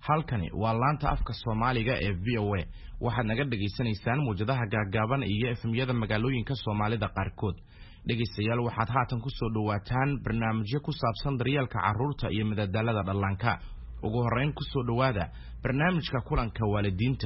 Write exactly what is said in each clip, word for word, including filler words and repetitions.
halkani waa laanta afka Soomaaliga ee V O A waxaad naga dhageysanaysaan muujadaha gaagaaban iyo F M-yada magaalooyinka Soomaalida qaarkood dhageystayaal waxaad haatan ku soo dhawaataan barnaamijyo ku saabsan daryeelka carruurta iyo madadaalada dhallaanka ugu horeyn ku soo dhawaada barnaamijka kulanka waalidiinta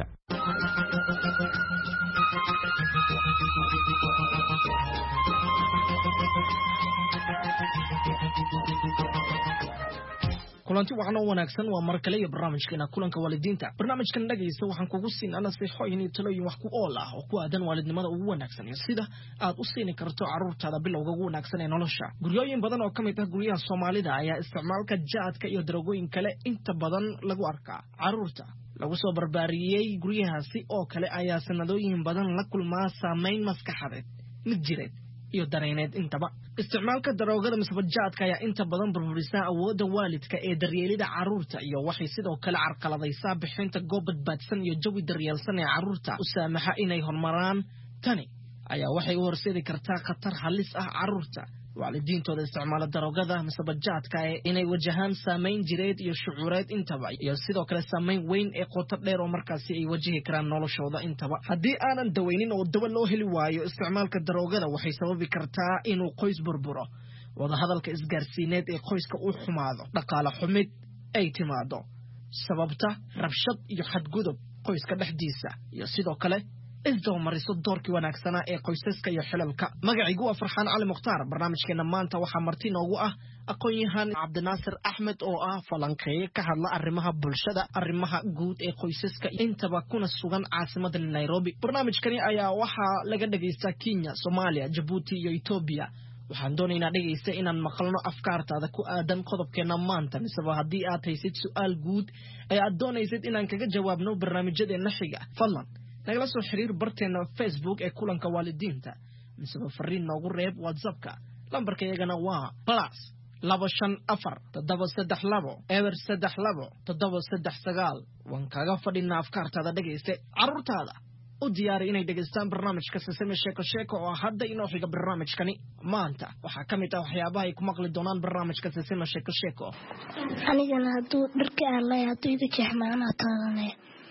kulanti waxaan u wanaagsan waa mar kale iyo barnaamijkeena kulanka waalidiinta barnaamijkan dhageysta waxaan kugu siinaa nasiixooyin iyo talooyin wax ku ool ah oo ku aadan waalidnimada ugu wanaagsan iyo sida aad u siin karto carruurtaada bilowga ugu wanaagsan ee nolosha guriyooyin badan oo kamid ah guryaha Soomaalida ayaa isticmaalka jaadka iyo darooyin kale inta badan lagu arkaa carruurta lagu soo barbaariyay guryahaasi oo kale ayaa sanadooyin badan la kulmaa saameyn maskaxeed mid jireed iyo dareeneed intaba isticmaalka daroogada misbajaadka ayaa inta badan burburisa awoodda waalidka ee daryeelida carruurta iyo waxay sidoo kale carqaladaysaa bixinta goob badbaadsan iyo jawi daryeelsan ee carruurta u saamaxa inay horumaraan tani ayaa waxay u horseedi kartaa khatar halis ah carruurta waalidiintooda isticmaala daroogada misbajaadka ee inay wajahaan saameyn jireed iyo shucuureed intaba iyo sidoo kale saameyn weyn ee qoto dheer oo markaasi ay wajihi karaan noloshooda intaba haddii aanan daweynin oo dawo loo heli waayo isticmaalka daroogada waxay sababi kartaa inuu qoys burburo wada hadalka isgaarsiineed ee qoyska uu xumaado dhaqaale xumid ay timaado sababta rabshad iyo xadgudub qoyska dhexdiisa iyo sidoo kale isdoo mariso doorkii wanaagsanaa ee qoysaska iyo xilalka magaciigu waa Farxaan Cali Mukhtaar barnaamijkeena maanta waxaa marti noogu ah aqoon-yahan Cabdinaasir Axmed oo ah falanqeeye ka hadla arrimaha bulshada arrimaha guud ee qoysaska intaba kuna sugan caasimadda Nairobi barnaamijkani ayaa waxaa laga dhageystaa Kenya Soomaaliya Djibouti iyo Ethiopia waxaan doonaynaa dhageysta inaan maqalno afkaartaada ku aadan qodobkeena maanta misaba haddii aad haysid su'aal guud ee aad doonaysid inaan kaga jawaabno barnaamijyadeena xiga fadlan nagala soo xiriir barteena Facebook ee kulanka waalidiinta misaba fariin noogu reeb WhatsApp-ka lambarkayagana waa plus laba shan afar toddoba saddex labo eber saddex labo toddoba saddex sagaal waan kaga fadhinaa afkaartaada dhageyste carruurtaada u diyaari inay dhageystaan barnaamijka Sesame Sheeko Sheeko oo hadda inoo xiga barnaamijkani maanta waxaa ka mid ah waxyaabaha ay ku maqli doonaan barnaamijka Sesame Sheeko Sheeko anigana hadduu dharka aan leeyahay hadduu iga jeexmaanaa taadanaya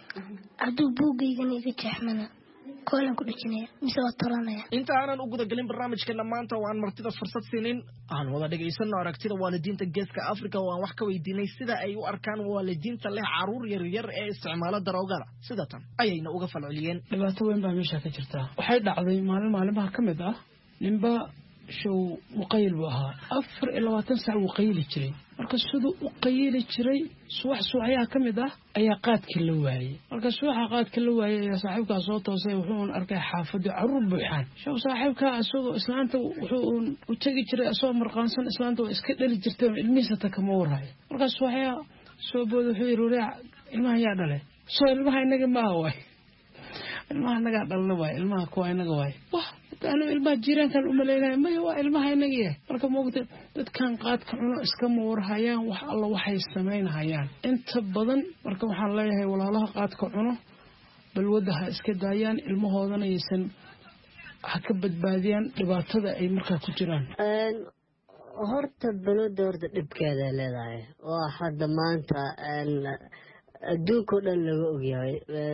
hadduu buugaygana iga jeexmana koolan ku dhajinaya mise waa talanaya inta aanan u gudagelin barnaamijkeena maanta oo aan martida fursad siinin aan wada dhageysano aragtida waalidiinta geeska Afrika oo aan wax ka weydiinay sida ay u arkaan waalidiinta leh carruur yar yar ee isticmaala daroogada sida tan ayayna uga falceliyeen dhibaato weyn baa meesha ka jirta waxay dhacday maalin maalimaha ka mid ah ninba show muqayl buu ahaa afar iyo labaatan saac uu qayli jiray marka sidoo uu qayli jiray subax subaxaha ka mid ah ayaa qaadka la waayay marka subaxa qaadka la waayay ayaa saaxiibka soo toosay wuxuu arkay xaafadda carruur buuxaan show saaxiibka asoo islaanta wuxuu u tagi jiray asoo marqaansan islaanta oo iska dhali jirtay ilmihiisa ta kama waray marka subaxaya soo bood wuxuu yiri ilmaha yaa dhalay soo ilmaha inaga ma way ilmaha naga dhalna way ilmaha kuwa inaga way أنا ilmaha jirankan u maleeynaa ma waa ilmaha inaga marka moogta dadkan qaadka cuno iska moor hayaan wax alla waxay sameynayaan inta badan marka waxaan leeyahay walaalaha qaadka cuno balwadaha iska daayaan ilmahoodana aysan wax ka badbaadiyaan dhibaatada ay marka ku jiraan een horta balwada horta dhibkeeda leedahay waa hadda maanta een adduunka dhan laga ogyahay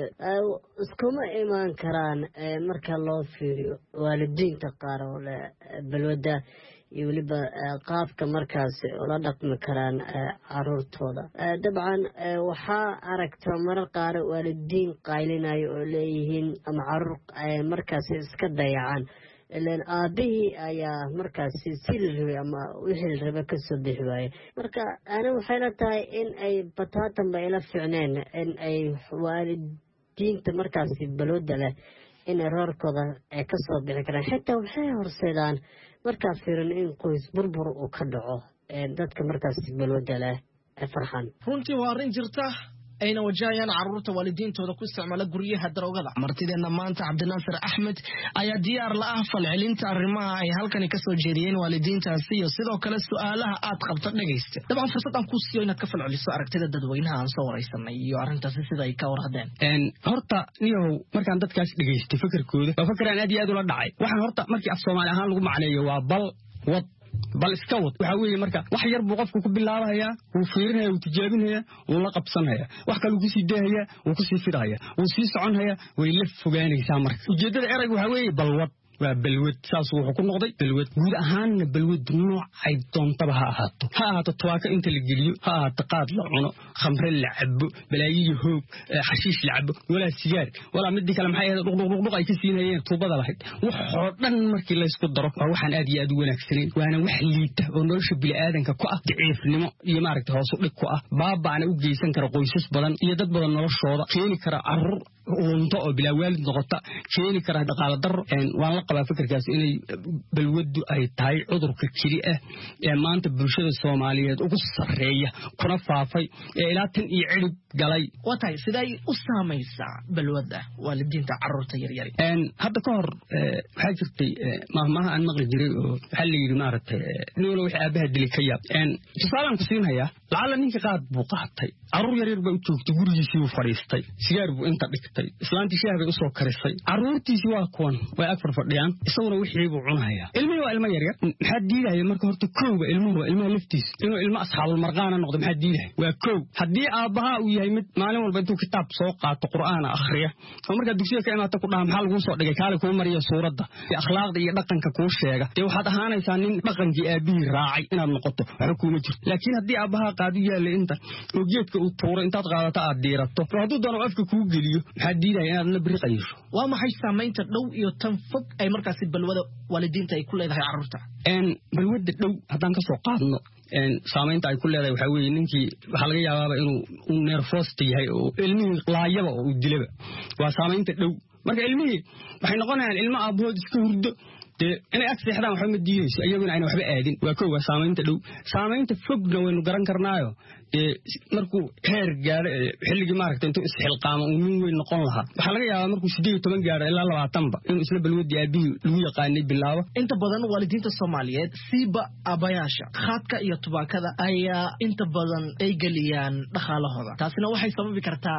iskuma imaan karaan marka loo fiiriyo waalidiinta qaar oo leh balwada iyo waliba qaabka markaas ula dhaqmi karaan carruurtooda dabcan waxaa aragta marar qaar waalidiin qaylinayo oo leeyihiin ama carruur markaas iska dayacaan ilaan aabihii ayaa markaas si rabay ama wixii rabay ka soo bixi waayay marka ana waxay la tahay in ay bataatan bay la fiicneen in ay waalidiinta markaas balwada leh in roorkooda ay ka soo bixi karaan xitaa waxay horseedaan markaa fiirin in qoys burbur uu ka dhaco dadka markaas balwada leh Farxaan runtii waa arrin jirta ayna wajahayaan carruurta waalidiintooda ku isticmaala guryaha daroogada martideena maanta Cabdinaasir Axmed ayaa diyaar la ah falcelinta arrimaha ay halkan ka soo jeediyeen waalidiintaasi iyo sidoo kale su'aalaha aad qabto dhageysta dabcan fursad aan ku siiyo inaad ka falceliso aragtida dadweynaha aan soo wareysanay iyo arrintaasi sida ay ka warhadeen een horta niyow markaan dadkaas dhageystay fikirkooda waa fikiraan aad iyo aad ula dhacay waxaan horta markii af Soomaali ahaan lagu macneeyo waa bal wad bal iska wad waxa weeye marka wax yar buu qofku ku bilaabayaa uu fiirinaya uu tijaabinaya uu la qabsanaya wax kale uu ku sii deehaya uu ku sii fidaya uu sii soconaya way la fogaanaysaa marka ujeedada eraygu waxa weeye balwad waa balwad saas wuxuu ku noqday balwad guud ahaan balwad nooc ay doontaba ha ahaato ha ahaato tuwaaka inta la geliyo ha ahaato qaad la cuno khamre la cabo balaayiyo hoog xashiish la cabo walaa sigaar walaa midii kale maxay ahayd dhuqdhuq ay ka siinayeen tuubada lahayd wax oo dhan markii la isku daro waa waxaan aad iyo aad u wanaagsaneyn waana wax liita oo nolosha bini'aadanka ku ah daciifnimo iyo maaragtay hoos u dhig ku ah baabaana u geysan kara qoysas badan iyo dad badan noloshooda keeni kara carruur uunto oo bilaa waalid noqota keeni kara dhaqaale darro waan la qabaa fikirkaas inay balwadu ay tahay cudurka keli ah ee maanta bulshada Soomaaliyeed ugu sareeya kuna faafay ee ilaa tan iyo cirib galay watay siday u saamaysaa balwada waalidiinta carruurta yar yar een hadda ka hor waxa jirtay maahmaha aan maqli jiray oo waxa la yiri maaragtay inuu wax aabaha dilay ka yaab een tusaalan ku siinaya lacala ninka qaad buu qaatay carruur yar yar baa u joogtay gurigiisii uu fariistay sigaar buu inta dhigtay islaantii shaah bay u soo karisay carruurtiisii waa kuwan way ag fadhiyaan isaguna wixii buu cunaya ilmihi waa ilmo yar yar maxaa diidaya marka horta kooba ilmuhu waa ilmaha laftiis inuu ilmo asxaabul marqaana noqdo maxaa diidaya waa koow haddii aabaha uu yahay mid maalin walba intuu kitaab soo qaato qur'aan akhriya oo marka dugsiga ka imaata ku dhaha maxaa lagu soo dhigay kaale kuu mariya suuradda iyo akhlaaqda iyo dhaqanka kuu sheega ee waxaad ahaanaysaa nin dhaqankii aabihii raacay inaad noqoto waxa kuuma jirto laakiin haddii aabaha qaadu yaalay inta oo geedka uu tuuray intaad qaadato aad diirato hadduu doono afka kuu geliyo maxaa diidaya inaad la biri qayisho waa maxay saamaynta dhow iyo tan fog ay markaasi balwada waalidiinta ay ku leedahay carruurta een balwada dhow haddaan ka soo qaadno een saamaynta ay ku leedahay waxa weeye ninkii waxa laga yaabaa inuu uu nervous yahay oo ilmihii laayaba oo uu dilaba waa saamaynta dhow marka ilmihii waxay noqonayaan ilmo aabahood iska hurdo inay ag seexdaan waxba ma diidayso iyaguna ayna waxba aadin waa kow waa saamaynta dhow saamaynta fogna waynu garan karnaayo markuu heer gaaro xilligii maaragtay intuu isxilqaamo uu nin weyn noqon lahaa waxaa laga yaabaa markuu sideed iyo toban gaaro ilaa labaatanba inuu isla balwadii aabihii lagu yaqaanay bilaabo inta badan waalidiinta Soomaaliyeed siiba abayaasha khaadka iyo tubaakada ayaa inta badan ay geliyaan dhaqaalahooda taasina waxay sababi kartaa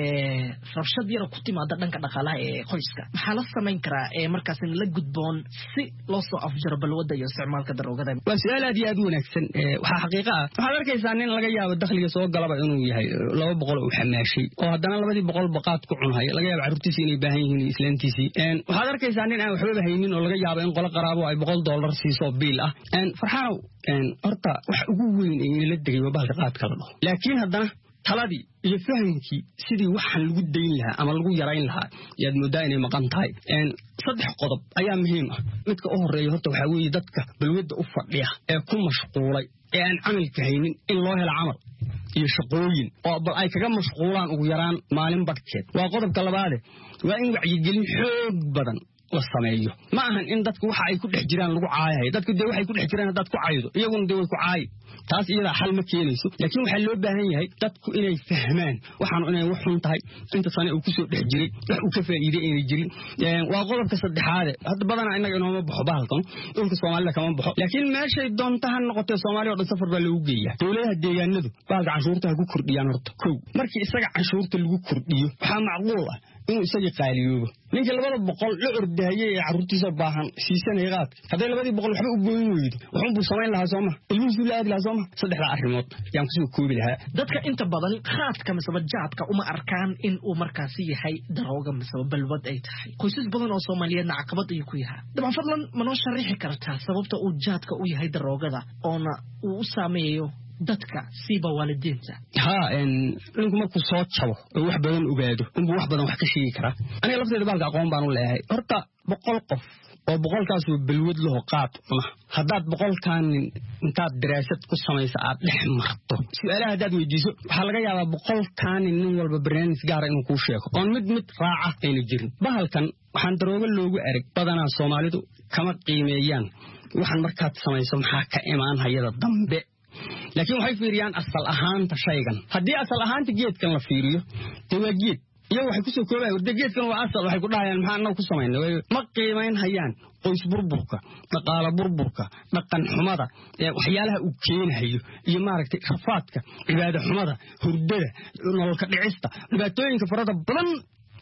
ee rabshad yar ku timaada dhanka dhaqaalaha ee qoyska maxaa la samayn karaa ee markaas la gudboon si loo soo afjaro balwada iyo isticmaalka daroogada waa su'aal aad iyo aad u wanaagsan waxa xaqiiqo ah waxaad arkaysaa nin laga yaabo dakhliga soo galaba inuu yahay laba boqol oo xamaashay oo haddana labadii boqol baqaad ku cunay laga yaabo carruurtiisa inay baahan yihiin islaantiisii een waxaad arkaysaa nin aan waxba haynin oo laga yaabo in qolo qaraabo ay boqol dollar siiso biil ah een farxaanow een horta wax ugu weyn ee la degay waa bahalka qaadka la dhaho laakiin haddana taladii iyo fahamkii sidii waxaan lagu dayn lahaa ama lagu yarayn lahaa yaad moodaa inay maqan tahay een saddex qodob ayaa muhiim ah midka u horeeya horta waxaa weeye dadka balwadda u fadhiya ee ku mashquulay ee aan camalka haynin in loo helo camal iyo shaqooyin oo bal ay kaga mashquulaan ugu yaraan maalin badkeed waa qodobka labaade waa in wacyigelin xoog badan la sameeyo ma ahan in dadku waxa ay ku dhex jiraan lagu caayahay dadku dee waxay ku dhex jiraan haddaad ku caydo iyaguna dee way ku caayi taas iyada xal ma keenayso laakiin waxaa loo baahan yahay dadku inay fahmaan waxaanu inay wax xun tahay inta sane uu ku soo dhex jiray wax uu ka faa'iiday inay jirin waa qodobka saddexaade hadda badanaa innaga inooma baxo bahalkan dhulka soomaalida kama baxo laakiin meeshay doonta ha noqotee soomaaliya oo dhan safar baa loogu geeyaa dowladaha deegaanadu bahalka canshuurta ha ku kordhiyaan horta kow markii isaga canshuurta lagu kordhiyo waxaa macquul ah inuu isagii qaaliyoobo ninka labada boqol la ordahayay ee carruurtiisa baahan siisanaya qaadka hadday labadii boqol waxba u gooyin weydo waxun buu samayn lahaa sooma ilmihiisuu la aadi lahaa sooma saddexdaa arrimood yaan kusoo koobi lahaa dadka inta badan khaadka miseba jaadka uma arkaan in uu markaasi yahay darooga miseba balwad ay tahay qoysas badan oo Soomaaliyeedna caqabad ayuu ku yahay dabcan fadlan ma noo sharixi kartaa sababta uu jaadka u yahay daroogada oona uu u saameeyo dadka siiba waalidiinta ha een ninku markuu soo jabo oo wax badan ogaado inuu wax badan wax ka sheegi kara aniga lafteeda baalka aqoon baan u leeyahay horta boqol qof oo boqolkaas uu balwad loo qaad cuna haddaad boqolkan intaad daraasad ku samaysa aad dhex marto su'aalaha haddaad weydiiso waxaa laga yaabaa boqolkan nin walba barnaamij gaara inuu kuu sheego oon mid mid raaca ayna jirin bahalkan waxaan daroogo loogu ereg badanaa Soomaalidu kama qiimeeyaan waxaan markaad samayso maxaa ka imaan hayada dambe laakiin waxay fiiriyaan asal ahaanta shaygan haddii asal ahaanta geedkan la fiiriyo dee waa geed iyagu waxay kusoo koobayan warda geedkan waa asal waxay ku dhahayaan maxaa annaga ku samaynay ma qiimayn hayaan qoys burburka dhaqaale burburka dhaqan xumada waxyaalaha uu keenayo iyo maaragtay rafaadka cibaado xumada hurdada nololka dhicista dhibaatooyinka farada badan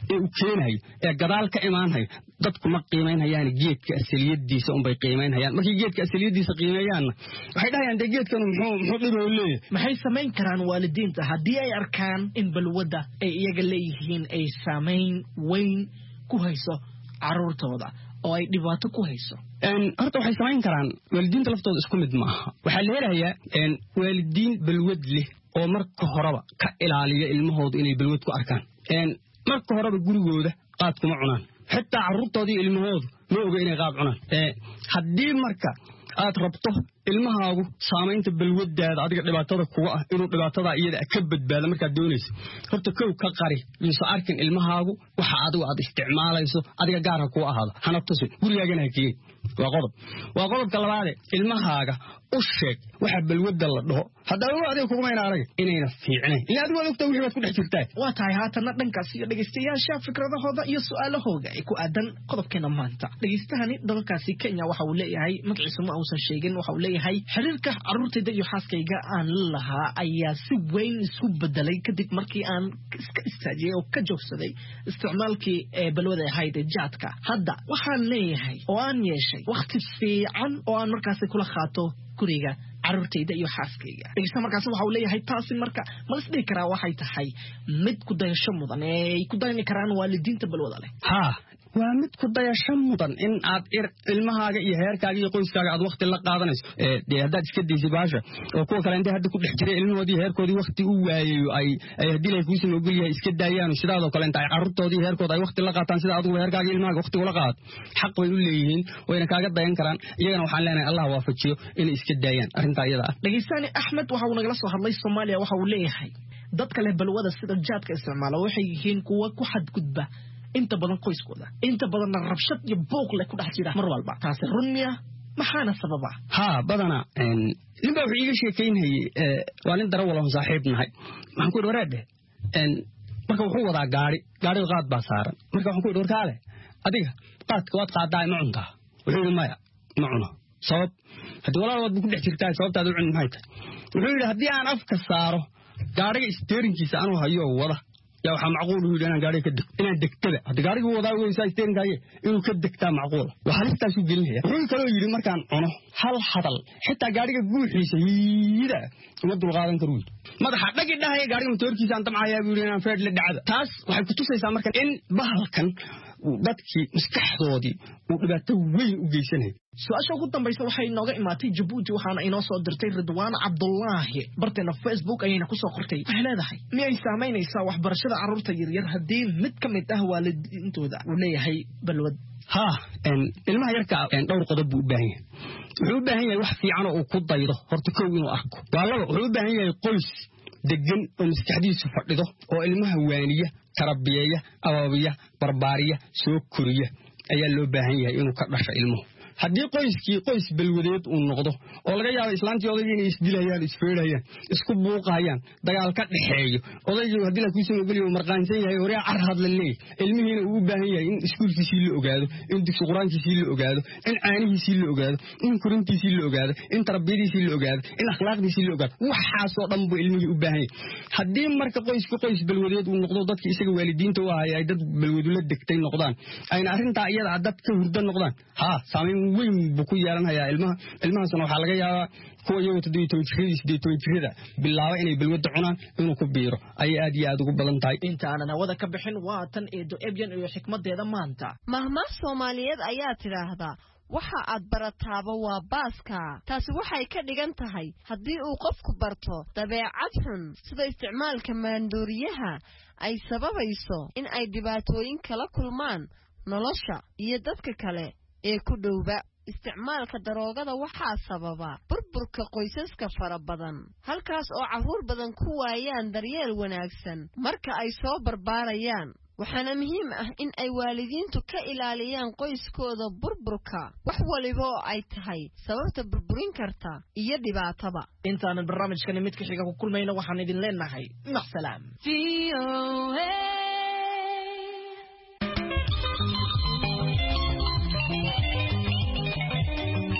ee uu keenayo ee gadaal ka imaanayo dadku ma qiimeynayaan geedka asaliyadiisa un bay qiimeynayaan markii geedka asaliyadiisa qiimeeyaanna waxay dhahayaan dee geedkan muxuu muxuu dhib u leeyahay maxay samayn karaan waalidiinta haddii ay arkaan in balwadda ay iyaga leeyihiin ay saamayn weyn ku hayso carruurtooda oo ay dhibaato ku hayso horta waxay samayn karaan waalidiinta laftooda isku mid maaha waxaa la helayaa waalidiin balwad leh oo marka horeba ka ilaaliya ilmahooda inay balwad ku arkaan marka horeba gurigooda qaad kuma cunaan xitaa carruurtoodii ilmahoodu ma oga inay qaad cunaan haddii marka aad rabto ilmahaagu saamaynta balwadaada adiga dhibaatada kuga ah inuu dhibaatada iyada ka badbaado markaad doonayso horta kow ka qari iso arkin ilmahaagu waxa adigu aad isticmaalayso adiga gaar ha kuu ahaado hana tusin gurigaagana ha keen waa qodob waa qodobka labaade ilmahaaga u sheeg waxa balwada la dhaho haddaba adiga kuguma ina arag inayna fiicnayn ilaa adigu ogta wixii baad ku dhex jirtaa waa tahay haatana dhankaas iyo dhegeystayaasha fikradahooda iyo su'aalahooda ay ku aadan qodobkeena maanta dhegeystahani dalkaasi Kenya waxa uu leeyahay magaciisa ma uusan sheegin waxa uu leeyahay xiriirka carruurtayda iyo xaaskayga aan lahaa ayaa si weyn isku bedelay kadib markii aan iska istaajiyay oo ka joogsaday isticmaalkii ee balwada ahayd ee jaadka hadda waxaan leeyahay oo aan yeeshay waqti fiican oo aan markaasi kula qaato guriga carruurtayda iyo xaaskayga dhegeysta markaas waxa uu leeyahay taasi marka ma is dhihi karaa waxay tahay mid ku dayasho mudan ee ay ku dayani karaan waalidiinta balwada leh ha waa mid ku dayasho mudan in aad ilmahaaga iyo heerkaaga iyo qoyskaaga aad waqti la qaadanayso ee haddaad iska daysay baasha oo kuwa kale intay hadda ku dhex jiray ilmahoodii heerkoodii waqti u waayayo ay ay haddii lay kuusan ogol yahay iska daayaan sidaadoo kale inta ay carruurtoodii heerkooda ay waqti la qaataan sida adigu heerkaaga ilmahaaga waqti ula qaad xaq bay u leeyihiin wayna kaaga dayan karaan iyagana waxaan leenahay allah waafajiyo inay iska daayaan arrintaa iyada ah dhegeystaani axmed waxa uu nagala soo hadlay Soomaaliya waxa uu leeyahay dadka leh balwada sida jaadka isticmaala waxay yihiin kuwa ku xadgudba inta badan qoyskooda inta badan rabshad iyo buuq leh ku dhex jira mar walba taasi runmiya maxaana sababa ha badana in ninba wuxuu iga sheekeynayay waa nin dara walaal saaxiib nahay waxaan ku dhawareede in marka wuxuu wadaa gaari gaari qaad baa saaran marka waxaan ku dhawarkaale adiga qaadka waad qaadaa ma cuntaa wuxuu yiri maya ma cuno sabab hadii walaal wad ku dhex jirtaa sababtaadu cun maxay tahay wuxuu yiri hadii aan afka saaro gaariga steerinkiisa aanu hayo wada يا وحنا معقول هو أنا قاري كدك أنا دكتة هذا قاري هو ذا هو يسايتين كاي إنه كدكتة معقول وحالته شو قلنا هو كلو يجري مركان أنا هل حصل حتى قاري كقول حيس هيدا ودوا غادن كروي ما ده حتى كده هي قاري متوركي سانت معايا بيقولين أنا فرد للدعاء تاس وحكتوش يسمى مركان إن بهالكن dadkii maskaxdoodii uu dhibaato weyn u geysanay su'aasha ugu dambaysa waxay nooga imaatay Djibouti waxaana inoo soo dirtay Ridwaan Cabdullaahi barteena Facebook ayayna ku soo qortay waxay leedahay miyay saameynaysaa waxbarashada carruurta yaryar haddii mid ka mid ah waalidiintooda uu leeyahay balwad ha ilmaha yarka dhowr qodob buu u baahan yahay wuxuu u baahan yahay wax fiican oo ku daydo horta kow inuu arko waa laba wuxuu u baahan yahay qoys degan oo maskaxdiisu fadhido oo ilmaha waaniya tarabiyeeya ababiya barbaariya soo koriya ayaa loo baahan yahay inuu ka dhasho ilmuhu haddii qoyskii qoys balwadeed uu noqdo oo laga yaabo islaantii odayga inay isdilayaan isfeerayaan isku buuqayaan dagaal ka dhaxeeyo odaygu haddii la kuusan ogoliyo marqaansan yahay hore car hadla leey ilmihiina uu u baahan yahay in iskuulkiisii la ogaado in dugsi quraankiisii la ogaado in caanihiisii la ogaado in korintiisii la ogaado in tarbiyadiisii la ogaado in akhlaaqdiisii la ogaado waxaas oo dhan buu ilmihii u baahan yahay haddii marka qoysku qoys balwadeed uu noqdo dadkii isaga waalidiinta u ahaa ay dad balwadu la degtay noqdaan ayna arrintaa iyada dad ka hurda noqdaan ha saameyn weyn buu ku yeelanayaa ilmaha ilmahaasna waxaa laga yaabaa kuwa iyagu toddoba iyo toban jirada siddeed iyo toban jirada bilaaba inay balwada cunaan inuu ku biiro ayay aad iyo aad ugu badan tahay intaanan hawada ka bixin waa tan eedo ebyan iyo xikmadeeda maanta mahmaah Soomaaliyeed ayaa tiraahdaa waxa aad barataaba waa baaska taasi waxay ka dhigan tahay haddii uu qofku barto dabeecad xun sida isticmaalka maandooriyaha ay sababayso in ay dhibaatooyin kala kulmaan nolosha iyo dadka kale ee ku dhowba isticmaalka daroogada waxaa sababa burburka qoysaska fara badan halkaas oo carruur badan ku waayaan daryeel wanaagsan marka ay soo barbaarayaan waxaana muhiim ah in ay waalidiintu ka ilaaliyaan qoyskooda burburka wax waliba oo ay tahay sababta burburin karta iyo dhibaataba intaanan barnaamijkani mid ka xiga ku kulmayna waxaan idin leenahay maxsalaam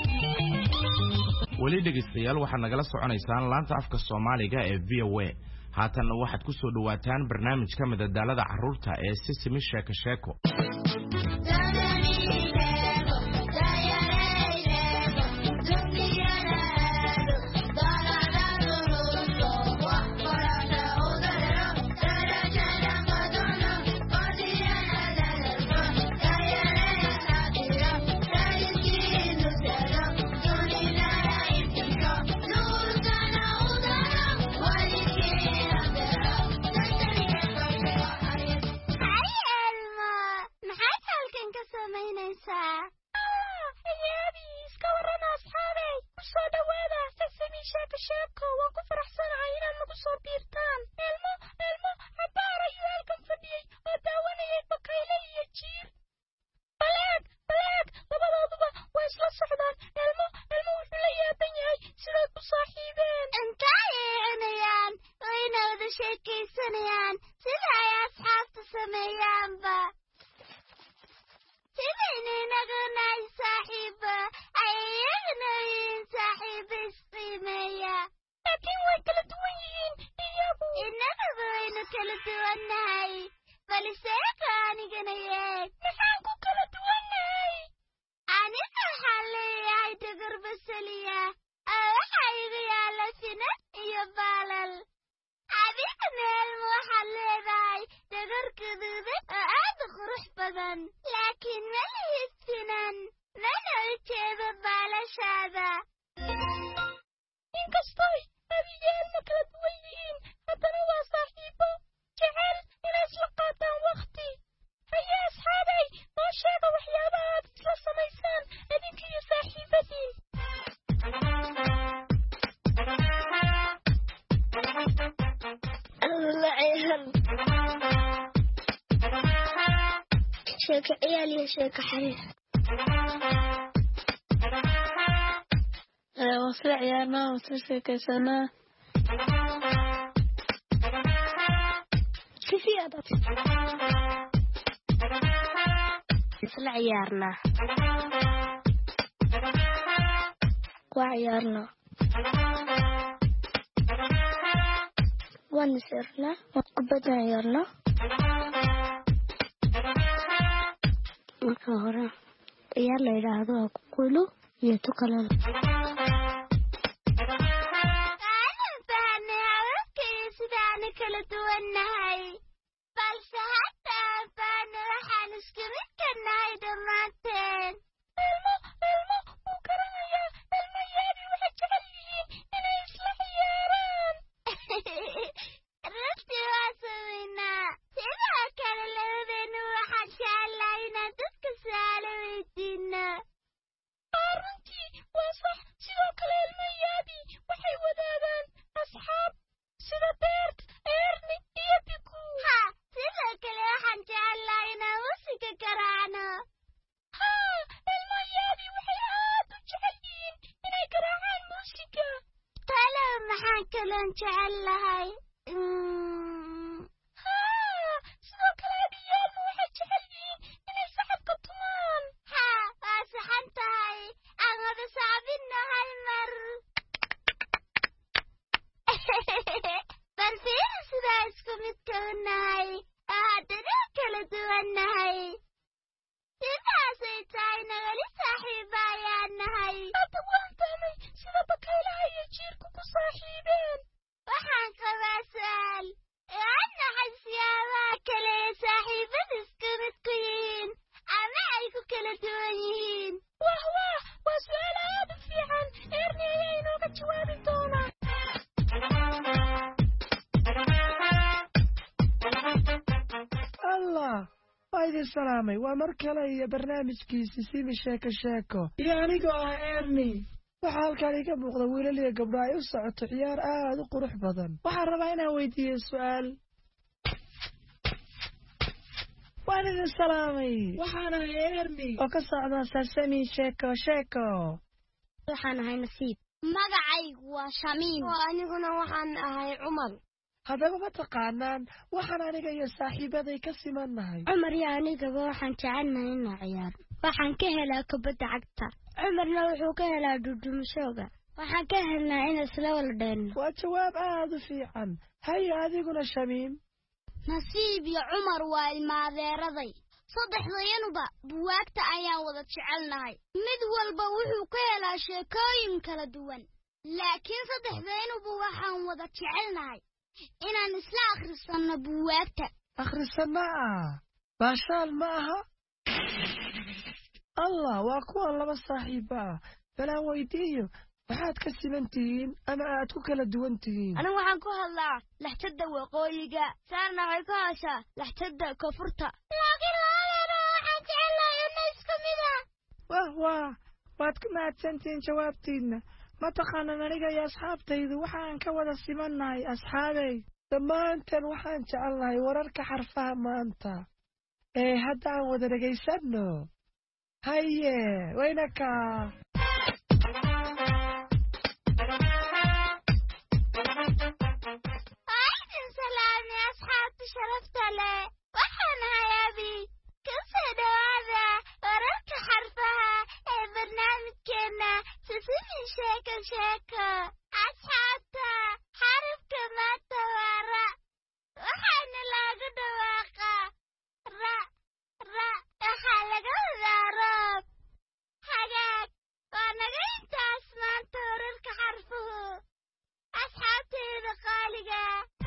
weli dhegeystayaal waxaad nagala soconaysaan laanta afka Soomaaliga ee V O A haatanna waxaad ku soo dhawaataan barnaamij ka mid ah daalada carruurta ee Sesame Sheeko Sheeko. شيك عيالي شيك حرير وصل عيالنا وصل شيك سنة كيف يا وصل عيالنا وعيالنا ونسرنا وقبضنا عيالنا marka hore ayaa la yiraahdo kulo iyo tukala salaamay waa mar kale iyo barnaamijkiisa Sesame Sheeko Sheeko iyo aniga oo Ernie waxa halkan iga muuqda wiilal iyo gabdho ay u socoto ciyaar aad u qurux badan waxaan rabaa inaan weydiiyo su'aal waan idin salaamay waxaan ahay Ernie oo ka socda Sesame Sheeko Sheeko waxaan ahay Nasiib magacaygu waa Shamiin oo aniguna waxaan ahay Umar haddaba ma taqaanaan waxaan aniga iyo saaxiibaday ka simannahay Umar iyo anigaba waxaan jecelnahay inaan ciyaar waxaan ka helaa kubadda cagta Umarna wuxuu ka helaa dudumisooga waxaan ka helnaa in isla waldeen waa jawaab aad u fiican hay adiguna Shamiim nasiib iyo Cumar waa ilmaadeeraday saddexdayanuba buwaagta ayaan wada jecelnahay mid walba wuxuu ka helaa sheekooyin kala duwan laakiin saddexdayanuba waxaan wada jecelnahay inaan isla akhrisano buwaagta akhrisana baashaal ma aha Allah waa kuwa laba saaxiib ah balaan weydiiyo waxaad ka simantihiin ama aad ku kala duwan tihiin anigu waxaan ku hadlaa laxtada waqooyiga saarna waxay ku hadashaa laxtada koonfurta laakiin labadeena waxaan jecelahay inay isku mid ah wah wah waad ku mahadsantihiin jawaabtiinna ma taqaanaan aniga iyo asxaabtaydu waxaan ka wada simannahay asxaabay dhammaanteen waxaan jecelnahay wararka xarfaha maanta ee hadda aan wada dhegaysanno haye waynaka شرفت له وحنا هيابي كسر هذا ورك حرفها برنامج كنا سسمي شاكا شاكا أصحابتا حرف كما توارا وحنا لاقو دواقا را را حلقة الزارب حاجات وانا قلت اسمان تورك حرفه أصحابتي بقالقة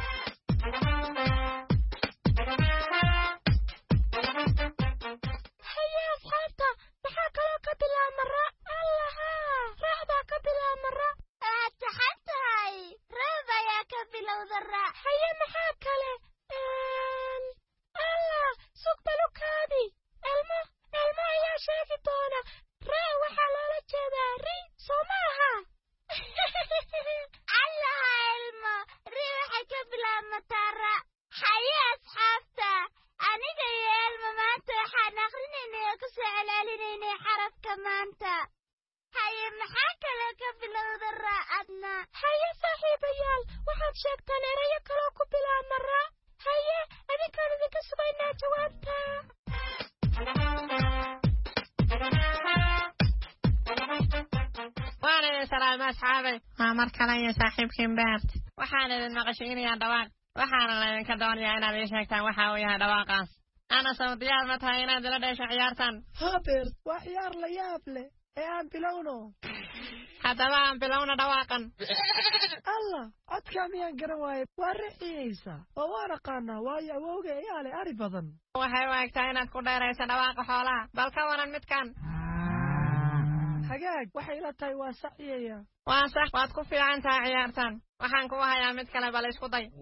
markale saaxiibkiin beert waxaan idin maqashiinayaa dhawaaq waxaana idinka doonayaa inaad ii sheegtaan waxa uu yahay dhawaaqaas ana sawdiyaad ma tahay inaad ila dhasho ciyaartan ha beert waa ciyaar la yaab leh ee aan bilowno haddaba aan bilowno dhawaaqan allah codkaa miyaan garan waaye waa rixiyeysa oo waan aqaanaa waayo awowga ayaa leh ari badan waxay u egtaa inaad ku dheerayso dhawaaqa xoolaha bal ka waran midkan hagaag waxay la tahay waa saciyaya waa sax waad ku fiican tahay ciyaartan waxaan ku hayaa mid kale bal isku day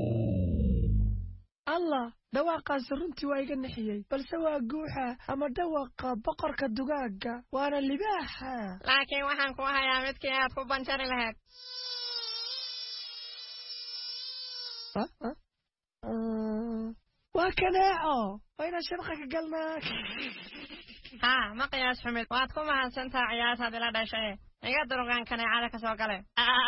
allah dhawaaqaas runtii waa iga nixiyey balse waa guuxa ama dhawaaqa boqorka dugaaga waana libaaxa laakiin waxaan ku hayaa midkii aad ku banjari lahayd waa kaneeco wayna sharqa ka galnaa ها ما قياس حمد واتكم هالسنتا عياس هذه لا دشة إيجاد دروغان كان عادة كسوقله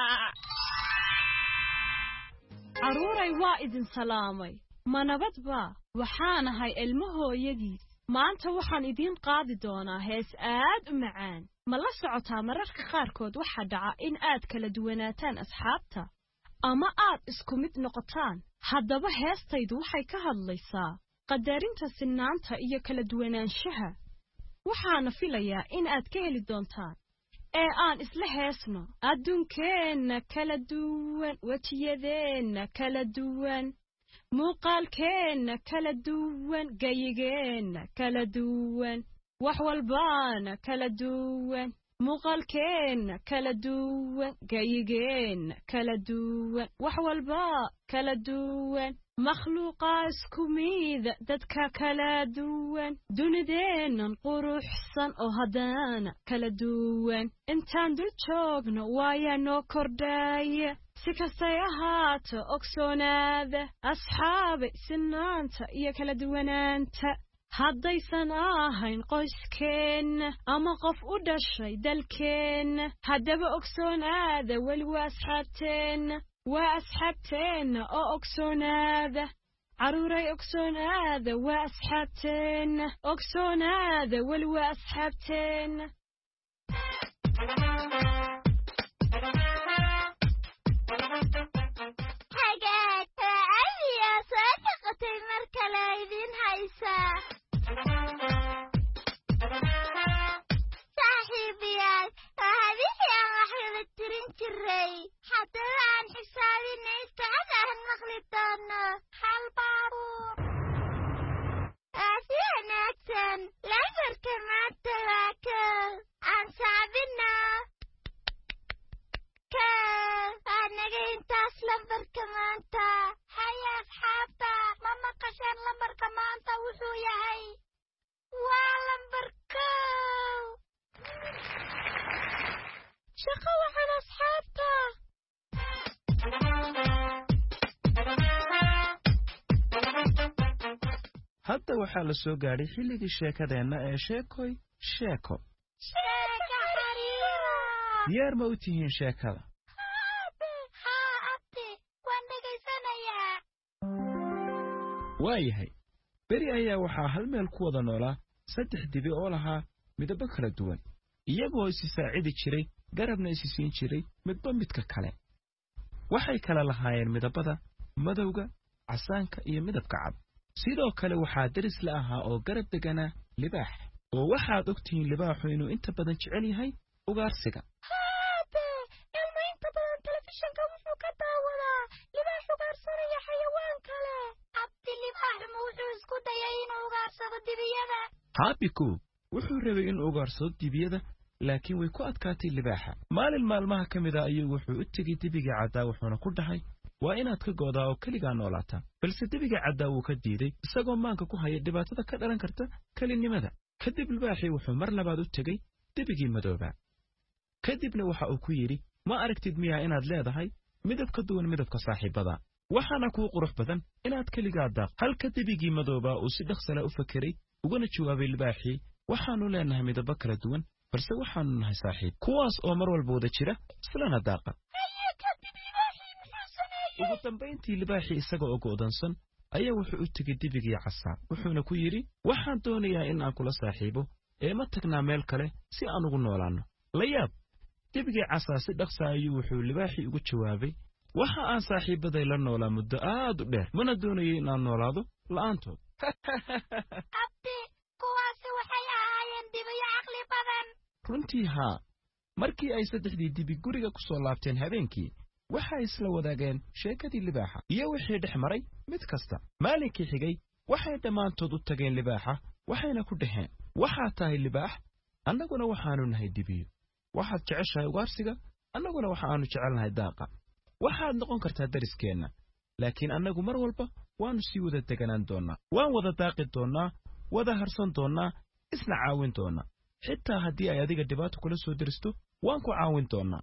عروري وايد سلامي ما نبضبا وحانا هاي المهو يدي ما أنت وحان إدين قاضي دونا هيس آد معان ما لا سعوتها مررك خاركود وحدعا إن آد كلا دواناتان أصحابتا أما آد اسكمت نقطان هدبا هيس تيدو حي كهالليسا قدارينتا سنانتا إيا كلا دوانان شها waxaana filayaa in aad ka heli doontaan ee aan isla heesno adduunkeenna kala duwan wajiyadeenna kala duwan muuqaalkeenna kala duwan gayigeenna kala duwan wax walbaana kala duwan muuqaalkeenna kala duwan gayigeenna kala duwan wax walba kala duwan مخلوقا اسكميد ددكا كلا دوان دونيدينن قروحسن او هدانا كلا دوان انتان دل جوغنا وايا نو كوردايا سيكاستاي اهاتا اوكسونادا اصحابي سنانتا ايا كلا دوانانتا haddaysan ahayn qoyskeenna ama qof u dhashay dalkeenna haddaba ogsoonaada weli waa asxaabteenna waa asxaabteenna oo ogsoonaada caruuray ogsoonaada waa asxaabteenna ogsoonaada weli waa asxaabteenna waxaa la soo gaadhay xilligii sheekadeenna ee sheekoy sheeko sheeka xariira diyaar ma u tihiin sheekada aabe haa abti waan dhegaysanayaa waayahay beri ayaa waxaa hal meel ku wada noolaa saddex dibi oo lahaa midabo kala duwan iyagoo isi saacidi jiray garabna isi siin jiray midba midka kale waxay kala lahaayeen midabada madowga casaanka iyo midabka cad sidoo kale waxaa daris la ahaa oo garab deganaa libaax oo waxaad ogtihiin libaaxu inuu inta badan jecel yahay ugaarsiga aabe ilma inta badan telefishinka wuxuu ka daawadaa libaax ugaarsanaya xayawaan kale abti libaaxu ma wuxuu isku dayay inuu ugaarsado dibiyada haabiku wuxuu rabay inuu ugaarsado dibiyada laakiin way ku adkaatay libaaxa maalin maalmaha ka mid a ayuu wuxuu u tegey dibigii caddaa wuxuuna ku dhahay waa inaad ka goodaa oo keligaa noolaataa balse dibigii caddaa wuu ka diiday isagoo maanka ku haya dhibaatada ka dhalan karta kelinimada kadib libaaxii wuxuu mar labaad u tegey dibigii madoobaa kadibna waxa uu ku yidhi ma aragtid miyaa inaad leedahay midab ka duwan midabka saaxiibada waxaana kuu qurux badan inaad keligaa daaq halka dibigii madoobaa uu si dhaqsala u fakeray uguna jawaabay libaaxii waxaannu leenahay midabo kala duwan balse waxaannu nahay saaxiib kuwaas oo mar walba wada jira islana daaqa ugu dambayntii libaaxii isaga oo go'doonsan ayaa wuxuu u tegey dibigii casaa wuxuuna ku yidhi waxaan doonayaa in aan kula saaxiibo ee ma tagnaa meel kale si aan ugu noolaanno la yaab dibigii casaa si dhaqsa ayuu wuxuu libaaxii ugu jawaabay waxa aan saaxiibaday la noolaa muddo aad u dheer mana doonayay in aan noolaado la'aantood abti kuwaasi waxay ahaayeen dibiyo caqli badan runtii haa markii ay saddexdii dibi guriga ku soo laabteen habeenkii waxay isla wadaageen sheekadii libaaxa iyo wixii dhex maray mid kasta maalinkii xigay waxay dhammaantood u tageen libaaxa waxayna ku dhaheen waxaad tahay libaax annaguna waxaannu nahay dibiyo waxaad jeceshahay ugaarsiga annaguna waxaannu jecelnahay daaqa waxaad noqon kartaa dariskeenna laakiin annagu mar walba waannu sii wada deganaan doonnaa waan wada daaqi doonnaa wada harsan doonnaa isna caawin doonnaa xitaa haddii ay adiga dhibaato kula soo deristo waan ku caawin doonnaa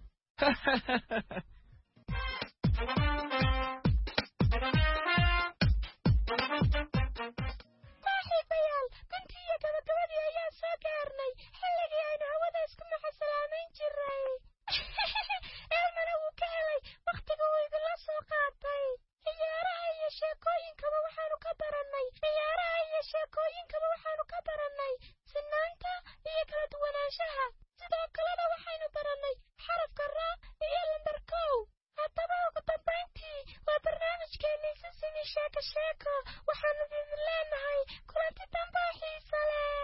saaxiibayaal guntii iyo gabagabadii ayaa soo gaarnay xilligii aynu hawada isku maxasalaamayn jiray eelmana wuu ka helay wakhtiga uu idinla soo qaatay ciyaaraha iyo sheekooyinkaba waxaanu ka barannay ciyaaraha iyo sheekooyinkaba waxaanu ka barannay sinaanta iyo kala duwanaanshaha sidoo kalena waxaynu barannay xarafka raa iyo lambar kow haddaba ugu dambayntii waa barnaamijkeennii sisimi sheeko sheeko waxaanu idin leenahay kulanti dambaa xiisa leh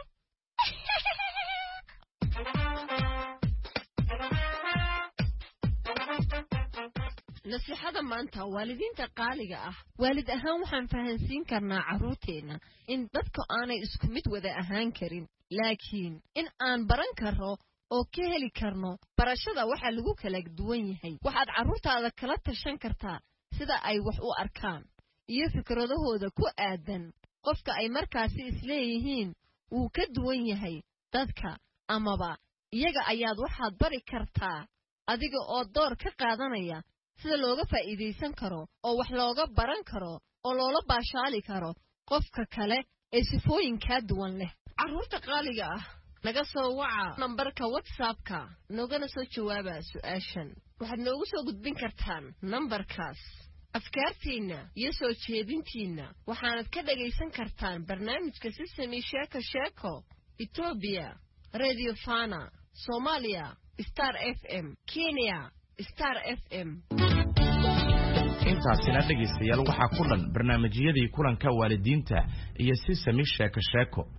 nasiixada maanta waalidiinta qaaliga ah waalid ahaan waxaan fahansiin karnaa carruurteenna in dadku aanay isku mid wada ahaan karin laakiin in aan baran karno oo ka heli karno barashada waxa lagu kala duwan yahay waxaad carruurtaada kala tashan kartaa sida ay wax u arkaan iyo fikradahooda ku aadan qofka ay markaasi isleeyihiin wuu ka duwan yahay dadka amaba iyaga ayaad waxaad bari kartaa adiga oo door ka qaadanaya sida looga faa'iidaysan karo oo wax looga baran karo oo loola baashaali karo qofka kale ee sifooyinkaa duwan leh carruurta qaaliga ah naga soo waca nambarka whatsappka noogana soo jawaaba su'aashan waxaad noogu soo gudbin kartaan nambarkaas afkaartiinna iyo soo jeedintiinna waxaanad ka dhagaysan kartaan barnaamijka sisimi sheeko sheeko etoobiya radio fana soomaaliya star f m kenya star f m intaasina dhegaystayaal waxaa ku dhan barnaamijyadii kulanka waalidiinta iyo sisimi sheeko sheeko